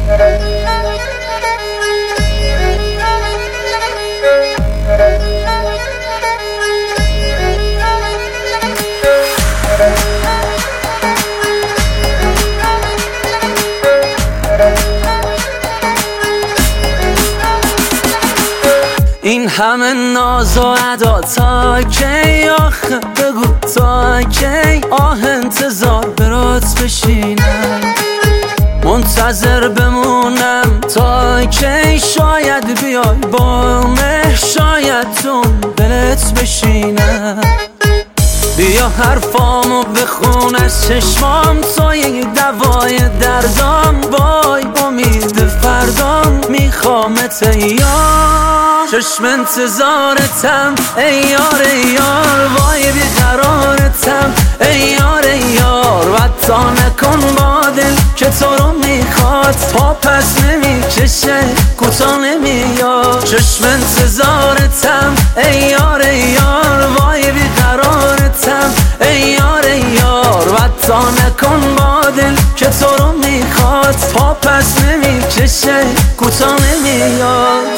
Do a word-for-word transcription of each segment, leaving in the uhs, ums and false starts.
این همه ناز و ادا تا کی؟ آخه بگو تا کی؟ آه انتظار برات بشینم، منتظر بمونم تا کی؟ شاید بیای با مه، شاید تو دلت بشینم. بیا حرفامو بخون از چشمام، تو یک دوای دردام، وای امید فردام میخوامت ایار. چشم انتظارتم ای یار ای یار، وای بیقرارتم ای یار ای یار. وطا نکن با دل که تو رو میخواد، پا پس نمیکشه کوتا نمیاد. چشم انتظارتم ای یار ای یار، وای بیقرارتم ای یار ای یار. وطا نکن با دل که تو رو میخواد، پا پس نمیکشه کوتا نمیاد.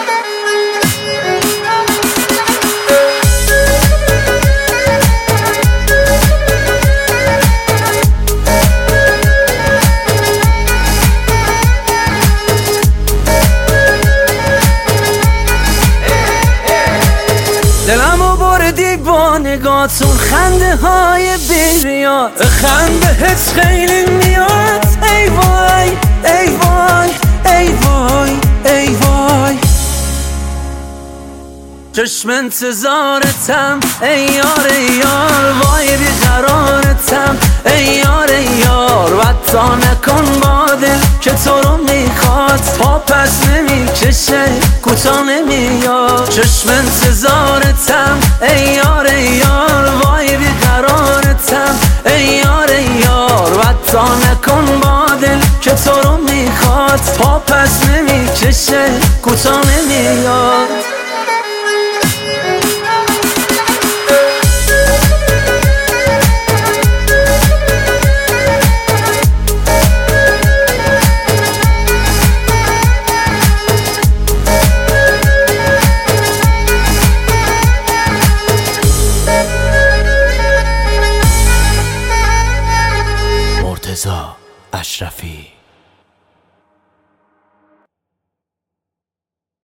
دلمو بردی با نگاتون، خنده های بیریاد، خنده خیلی میاد. ای وای ای وای ای وای ای وای. چشم انتظارتم ای یار ای یار، وای بیقرارتم ای یار ای یار. وطا نکن با دل که تو رو میخواد، پا پس نمیکشه کوتا نمیاد. چشم انتظارتم ای یار ای یار، وای بیقرارتم ای یار ای یار. وطا نکن با دل که تو رو میخواد، پا پس نمیکشه کوتا نمیاد.